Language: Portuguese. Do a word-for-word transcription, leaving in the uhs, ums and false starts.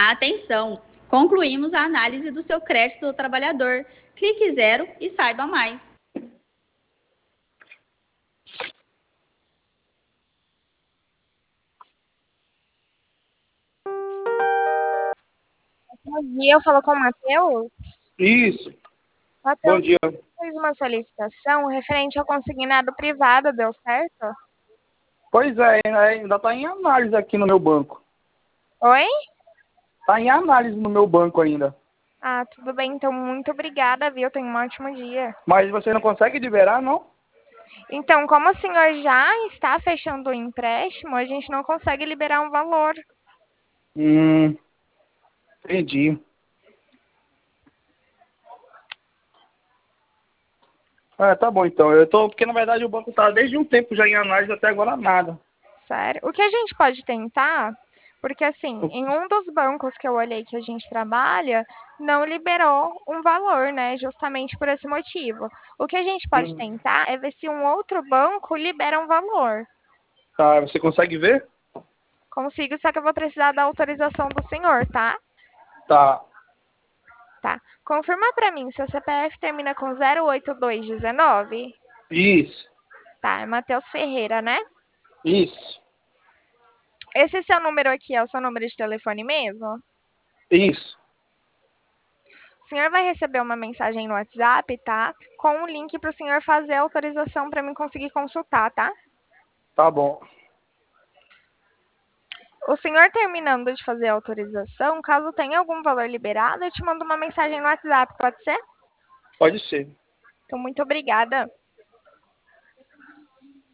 Atenção! Concluímos a análise do seu crédito do trabalhador. Clique zero e saiba mais. Bom dia, eu falo com o Matheus. Isso. Bom Matheus, dia. fez uma solicitação referente ao consignado privado, deu certo? Pois é, ainda está em análise aqui no meu banco. Oi? Está em análise no meu banco ainda. Ah, tudo bem, então muito obrigada, viu? Tenha um ótimo dia. Mas você não consegue liberar, não? Então, como o senhor já está fechando o empréstimo, a gente não consegue liberar um valor. Hum, entendi. Ah, tá bom então. Eu tô, porque na verdade o banco tá desde um tempo já em análise até agora nada. Sério? O que a gente pode tentar, porque assim, em um dos bancos que eu olhei que a gente trabalha, não liberou um valor, né? Justamente por esse motivo. O que a gente pode Hum, tentar é ver se um outro banco libera um valor. tá, você consegue ver? Consigo, só que eu vou precisar da autorização do senhor, tá? Tá. Tá. Confirma pra mim se o C P F termina com zero oito dois um nove. Isso. Tá, é Matheus Ferreira, né? Isso. Esse seu número aqui é o seu número de telefone mesmo? Isso. O senhor vai receber uma mensagem no WhatsApp, tá? Com um link para o senhor fazer a autorização para mim conseguir consultar, tá? Tá bom. O senhor terminando de fazer a autorização, caso tenha algum valor liberado, eu te mando uma mensagem no WhatsApp, pode ser? Pode ser. Então, muito obrigada.